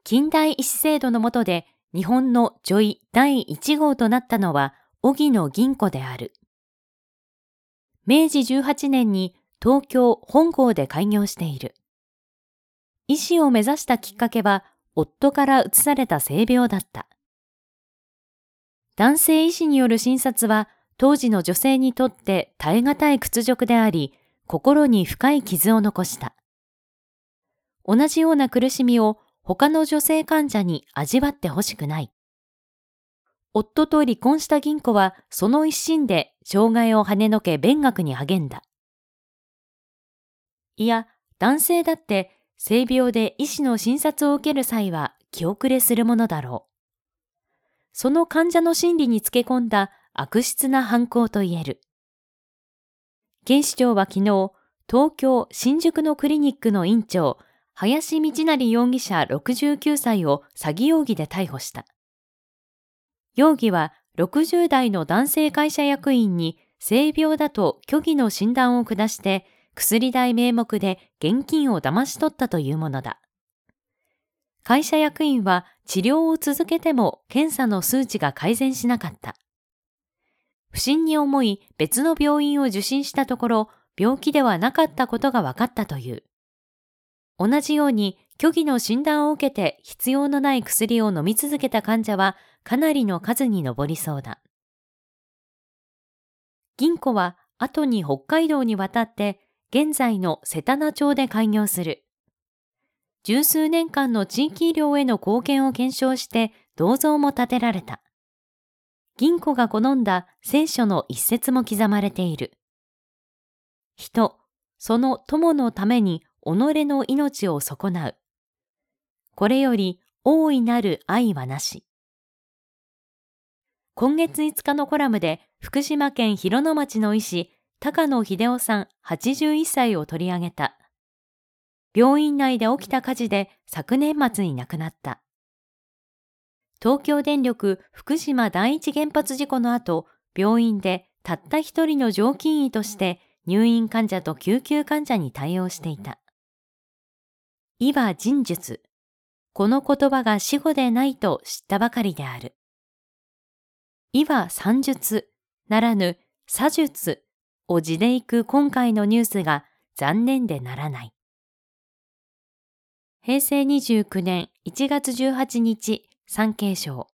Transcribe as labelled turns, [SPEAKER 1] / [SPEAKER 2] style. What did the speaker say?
[SPEAKER 1] 近代医師制度の下で日本の女医第1号となったのは荻野銀子である。明治18年に東京本郷で開業している。医師を目指したきっかけは夫から移された性病だった。男性医師による診察は当時の女性にとって耐え難い屈辱であり、心に深い傷を残した。同じような苦しみを他の女性患者に味わってほしくない。夫と離婚した銀子はその一心で障害を跳ねのけ勉学に励んだ。いや、男性だって性病で医師の診察を受ける際は気後れするものだろう。その患者の心理につけ込んだ悪質な犯行と言える。警視庁は昨日、東京・新宿のクリニックの院長、林道成容疑者69歳を詐欺容疑で逮捕した。容疑は60代の男性会社役員に性病だと虚偽の診断を下して薬代名目で現金を騙し取ったというものだ。会社役員は治療を続けても検査の数値が改善しなかった。不審に思い別の病院を受診したところ、病気ではなかったことが分かったという。同じように虚偽の診断を受けて必要のない薬を飲み続けた患者はかなりの数に上りそうだ。銀子は後に北海道に渡って現在の世田名町で開業する。十数年間の地域医療への貢献を検証して銅像も建てられた。銀子が好んだ聖書の一節も刻まれている。人、その友のために己の命を損なう。これより大いなる愛はなし。今月5日のコラムで福島県広野町の医師、高野秀夫さん81歳を取り上げた。病院内で起きた火事で昨年末に亡くなった。東京電力福島第一原発事故の後、病院でたった一人の常勤医として入院患者と救急患者に対応していた。医は仁術。この言葉が死語でないと知ったばかりである。医は算術ならぬ査術を地でいく今回のニュースが残念でならない。平成29年1月18日、産経省。